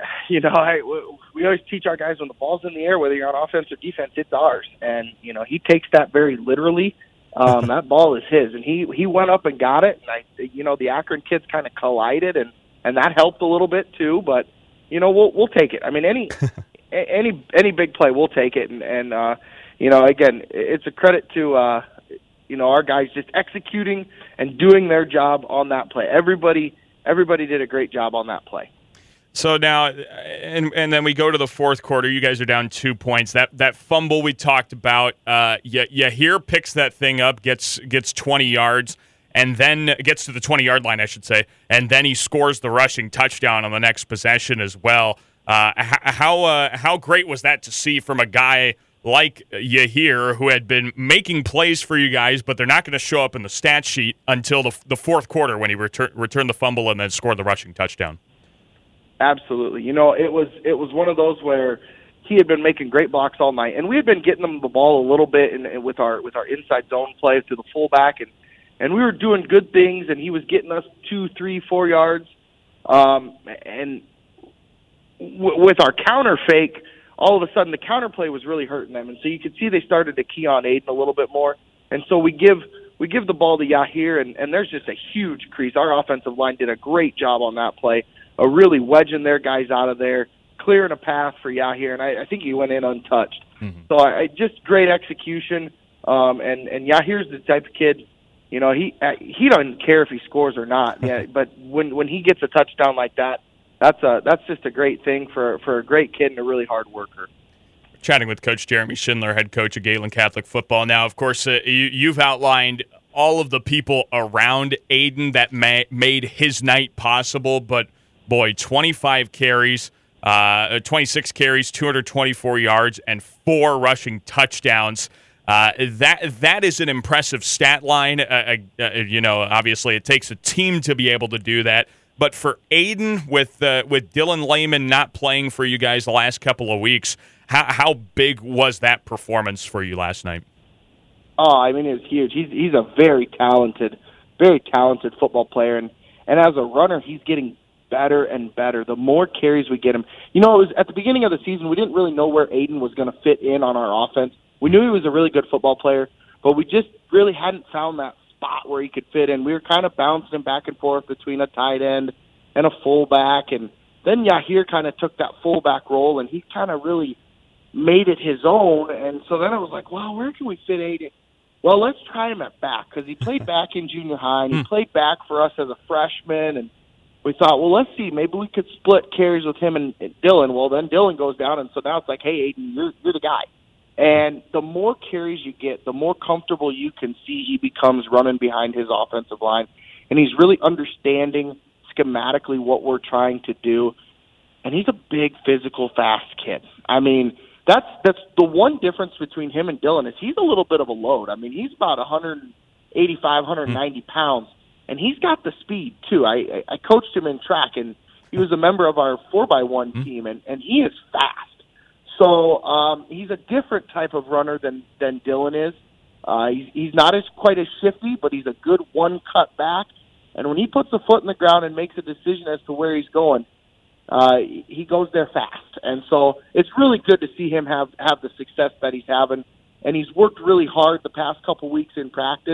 we always teach our guys when the ball's in the air, whether you're on offense or defense, it's ours, and he takes that very literally. That ball is his, and he went up and got it, and the Akron kids kind of collided, and that helped a little bit too, but we'll take it. I mean, any big play, we'll take it, and again, it's a credit to our guys just executing and doing their job on that play. Everybody did a great job on that play. So now, and then we go to the fourth quarter. You guys are down 2 points. That fumble we talked about, Yahir picks that thing up, gets 20 yards, and then gets to the 20-yard line, I should say, and then he scores the rushing touchdown on the next possession as well. How great was that to see from a guy like Yahir, who had been making plays for you guys, but they're not going to show up in the stat sheet until the fourth quarter when he returned the fumble and then scored the rushing touchdown? Absolutely. It was one of those where he had been making great blocks all night, and we had been getting him the ball a little bit with our inside zone play to the fullback, and we were doing good things, and he was getting us 2, 3, 4 yards. And with our counter fake, all of a sudden the counter play was really hurting them, and so you could see they started to key on Aiden a little bit more. And so we give the ball to Yahir, and there's just a huge crease. Our offensive line did a great job on that play, really wedging their guys out of there, clearing a path for Yahir, and I think he went in untouched. Mm-hmm. So I just great execution, and Yahir's the type of kid, he doesn't care if he scores or not. Yeah, but when he gets a touchdown like that, that's just a great thing for a great kid and a really hard worker. Chatting with Coach Jeremy Schindler, head coach of Galen Catholic football. Now, of course, you've outlined all of the people around Aiden that made his night possible, but boy, 26 carries, 224 yards, and 4 rushing touchdowns. That is an impressive stat line. Obviously, it takes a team to be able to do that. But for Aiden, with Dylan Lehman not playing for you guys the last couple of weeks, how big was that performance for you last night? Oh, I mean, it was huge. He's a very talented football player, and as a runner, he's getting better and better. The more carries we get him, it was at the beginning of the season, we didn't really know where Aiden was going to fit in on our offense. We knew he was a really good football player, but we just really hadn't found that spot where he could fit in. We were kind of bouncing him back and forth between a tight end and a fullback, and then Yahir kind of took that fullback role, and he kind of really made it his own. And so then I was like, well, where can we fit Aiden? Well, let's try him at back, because he played back in junior high, and he played back for us as a freshman, and we thought, well, let's see, maybe we could split carries with him and Dylan. Well, then Dylan goes down, and so now it's like, hey, Aiden, you're the guy. And the more carries you get, the more comfortable you can see he becomes running behind his offensive line. And he's really understanding schematically what we're trying to do. And he's a big, physical, fast kid. I mean, that's the one difference between him and Dylan is he's a little bit of a load. I mean, he's about 185, 190 pounds, and he's got the speed, too. I coached him in track, and he was a member of our 4x1 team, and he is fast. So he's a different type of runner than Dylan is. He's not quite as shifty, but he's a good one-cut back. And when he puts a foot in the ground and makes a decision as to where he's going, he goes there fast. And so it's really good to see him have the success that he's having. And he's worked really hard the past couple weeks in practice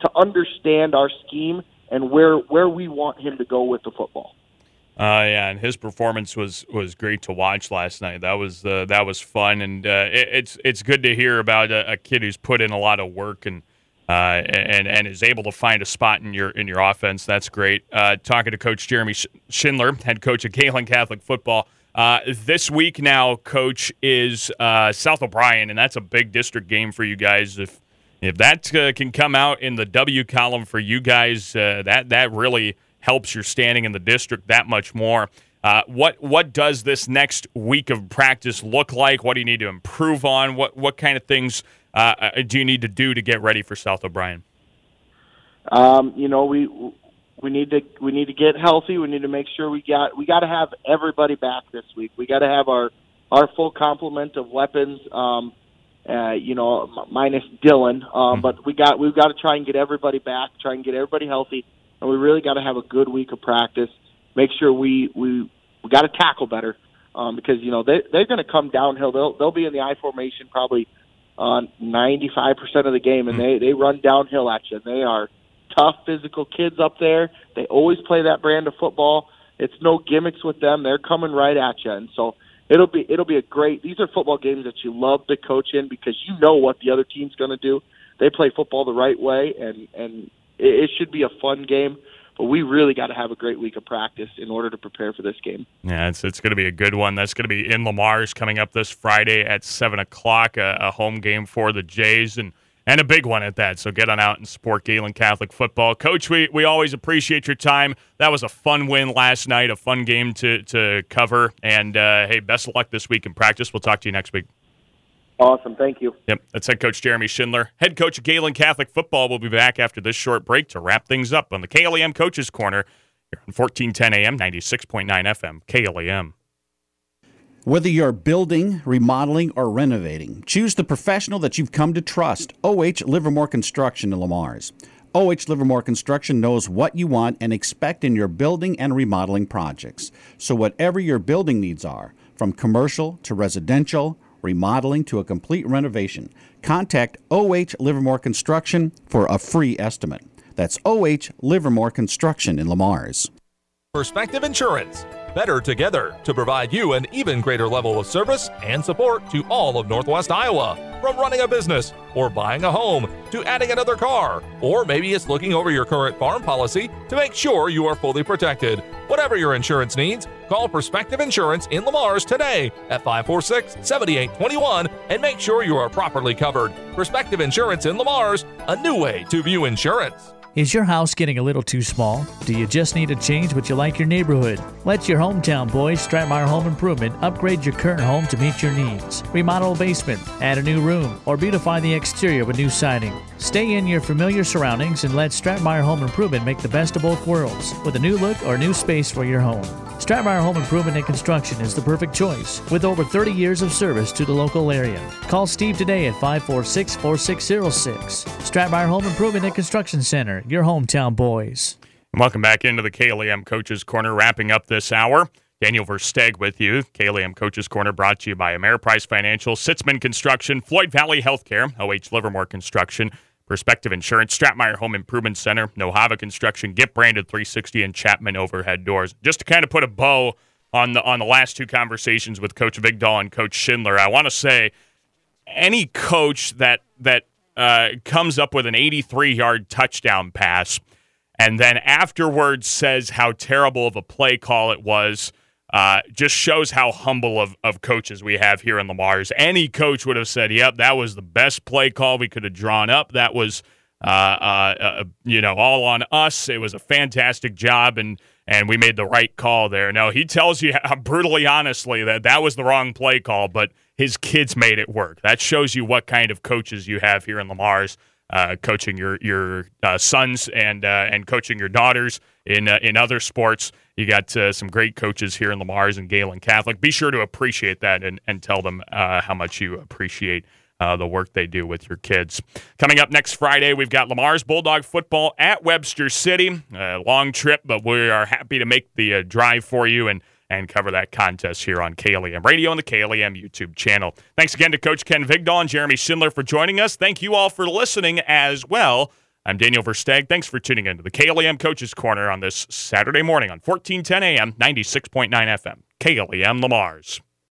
to understand our scheme and where we want him to go with the football. Yeah, and his performance was great to watch last night. That was fun, and it's good to hear about a kid who's put in a lot of work and is able to find a spot in your offense. That's great. Talking to Coach Jeremy Schindler, head coach of Galen Catholic football. This week now, Coach, is South O'Brien, and that's a big district game for you guys. If that can come out in the W column for you guys, that really helps your standing in the district that much more. What does this next week of practice look like? What do you need to improve on? What kind of things do you need to do to get ready for South O'Brien? We need to get healthy. We need to make sure we got to have everybody back this week. We got to have our full complement of weapons. Minus Dylan, but we've got to try and get everybody back, try and get everybody healthy, and we really got to have a good week of practice. Make sure we got to tackle better because they're going to come downhill. They'll be in the I formation probably 95% of the game, and they run downhill at you. They are tough, physical kids up there. They always play that brand of football. It's no gimmicks with them. They're coming right at you, and so it'll be a great. These are football games that you love to coach in because you know what the other team's going to do. They play football the right way, and it should be a fun game. But we really got to have a great week of practice in order to prepare for this game. Yeah, it's going to be a good one. That's going to be in Lamar's coming up this Friday at 7 o'clock, a home game for the Jays, and a big one at that. So get on out and support Galen Catholic football. Coach, we always appreciate your time. That was a fun win last night, a fun game to cover. And, hey, best of luck this week in practice. We'll talk to you next week. Awesome. Thank you. Yep, that's head coach Jeremy Schindler. Head coach of Galen Catholic football will be back after this short break to wrap things up on the KLEM Coaches Corner here on 1410 AM, 96.9 FM, KLEM. Whether you're building, remodeling, or renovating, choose the professional that you've come to trust, O.H. Livermore Construction in Lamar's. O.H. Livermore Construction knows what you want and expect in your building and remodeling projects. So whatever your building needs are, from commercial to residential, remodeling to a complete renovation, contact O.H. Livermore Construction for a free estimate. That's O.H. Livermore Construction in Lamar's. Perspective Insurance. Better together to provide you an even greater level of service and support to all of Northwest Iowa. From running a business or buying a home to adding another car, or maybe it's looking over your current farm policy to make sure you are fully protected. Whatever your insurance needs, call Perspective Insurance in Lamar's today at 546-7821 and make sure you are properly covered. Perspective Insurance in Lamar's, a new way to view insurance. Is your house getting a little too small? Do you just need a change but you like your neighborhood? Let your hometown boys, Stratmeyer Home Improvement, upgrade your current home to meet your needs. Remodel a basement, add a new room, or beautify the exterior with new siding. Stay in your familiar surroundings and let Stratmeyer Home Improvement make the best of both worlds with a new look or new space for your home. Stratmeyer Home Improvement and Construction is the perfect choice with over 30 years of service to the local area. Call Steve today at 546-4606. Stratmeyer Home Improvement and Construction Center, your hometown boys. And welcome back into the KLEM Coaches Corner, wrapping up this hour. Daniel Versteg with you. KLEM Coaches Corner brought to you by Ameriprise Financial, Sitzman Construction, Floyd Valley Healthcare, O.H. Livermore Construction, Perspective Insurance, Stratmeyer Home Improvement Center, Nohava Construction, Get Branded 360, and Chapman Overhead Doors. Just to kind of put a bow on the last two conversations with Coach Vigdahl and Coach Schindler, I want to say any coach that comes up with an 83-yard touchdown pass and then afterwards says how terrible of a play call it was, just shows how humble of coaches we have here in Lamar's. Any coach would have said, yep, that was the best play call we could have drawn up. That was, all on us. It was a fantastic job, and we made the right call there. No, he tells you brutally honestly that was the wrong play call, but his kids made it work. That shows you what kind of coaches you have here in Lamar's, coaching your sons and coaching your daughters in other sports. You got some great coaches here in Lamar's and Galen Catholic. Be sure to appreciate that and tell them how much you appreciate the work they do with your kids. Coming up next Friday, we've got Lamar's Bulldog football at Webster City. Long trip, but we are happy to make the drive for you and cover that contest here on KLEM Radio and the KLEM YouTube channel. Thanks again to Coach Ken Vigdahl and Jeremy Schindler for joining us. Thank you all for listening as well. I'm Daniel Versteg. Thanks for tuning in to the KLEM Coaches Corner on this Saturday morning on 1410 AM, 96.9 FM. KLEM Le Mars.